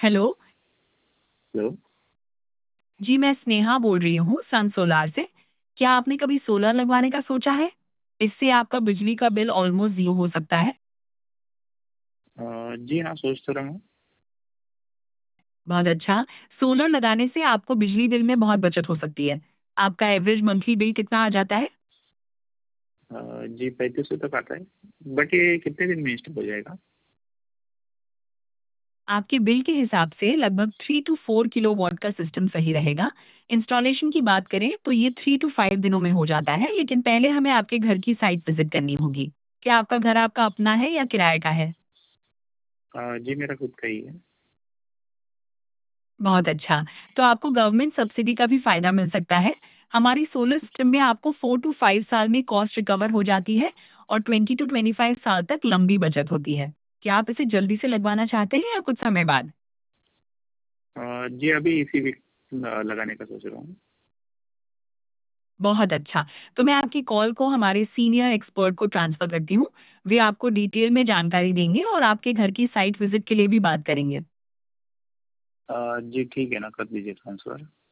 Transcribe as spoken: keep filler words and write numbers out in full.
Hello. Hello. जी, मैं स्नेहा बोल रही हूँ सन सोलार से। क्या आपने कभी सोलर लगवाने का सोचा है? इससे आपका बिजली का बिल ऑलमोस्ट ज़ीरो हो सकता है। अ, जी हाँ, सोच तो रहा हूँ। बहुत अच्छा। सोलर लगाने से आपको बिजली बिल में बहुत बचत हो सकती है। आपका एवरेज मंथली बिल कितना आ जाता है? अ, जी पैंतीस सौ तक आता है। बट ये कितने दिन में इंस्टॉल हो जाएगा? आपके बिल के हिसाब से लगभग थ्री टू फोर किलोवाट का सिस्टम सही रहेगा। इंस्टॉलेशन की बात करें तो ये थ्री टू फाइव दिनों में हो जाता है, लेकिन पहले हमें आपके घर की साइट विजिट करनी होगी। क्या आपका घर आपका अपना है या किराए का है? अ, जी मेरा खुद का ही है। बहुत अच्छा। तो आपको गवर्नमेंट सब्सिडी का भी फ़ायदा मिल सकता है। हमारी सोलर सिस्टम में आपको फोर टू फाइव साल में कॉस्ट रिकवर हो जाती है और ट्वेंटी टू ट्वेंटी फाइव साल तक लंबी बचत होती है। क्या आप इसे जल्दी से लगवाना चाहते हैं या कुछ समय बाद? अ, जी अभी इसी वीक लगाने का सोच रहा हूँ। बहुत अच्छा। तो मैं आपकी कॉल को हमारे सीनियर एक्सपर्ट को ट्रांसफ़र करती हूँ। वे आपको डिटेल में जानकारी देंगे और आपके घर की साइट विज़िट के लिए भी बात करेंगे। अ, जी ठीक है ना, कर दीजिए ट्रांसफ़र।